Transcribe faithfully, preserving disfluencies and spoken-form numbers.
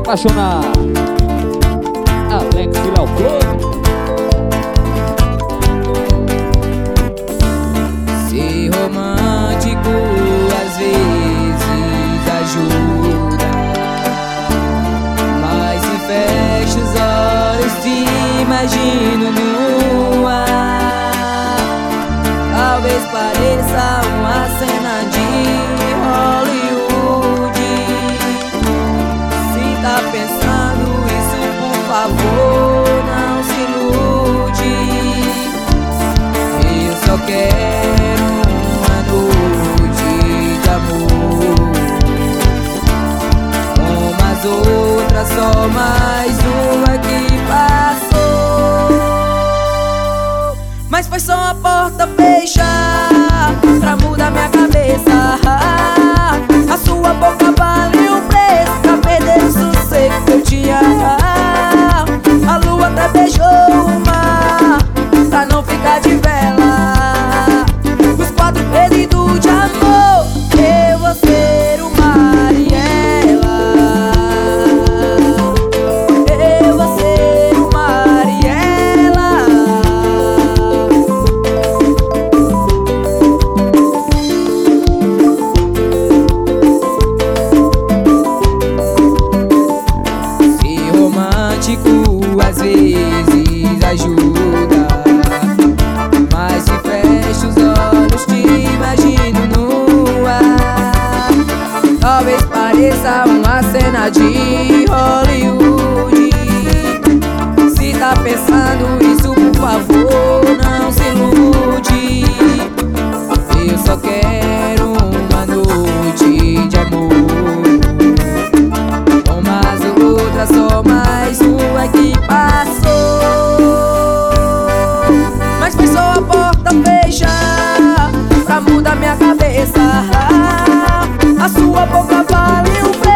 apaixonar. Alex e Léo Flor. Ser romântico às vezes ajuda, mas se fecha os olhos te imagino no ar. Talvez pareça uma cena de Hollywood. Se tá pensando isso, por favor, não se ilude. Eu só quero uma noite de amor, como as outras, só mais uma que passou. Mas foi só a porta fechar pra mudar minha cabeça. A sua boca vale um preço pra perder o sossego que eu tinha. A lua até beijou o mar pra não ficar de vela. Os quatro pedidos de amor, eu vou ser o mar e ela. Eu vou ser o mar e ela. Ser romântico às vezes ajuda, mas se fecha os olhos te imagino no ar. Talvez pareça uma cena de Hollywood. Se tá pensando isso, por favor, não se ilude. Eu só quero uma noite de amor, como as outras, só mais uma que passou. Mas foi só a porta fechar pra mudar minha cabeça. A sua boca vale um preço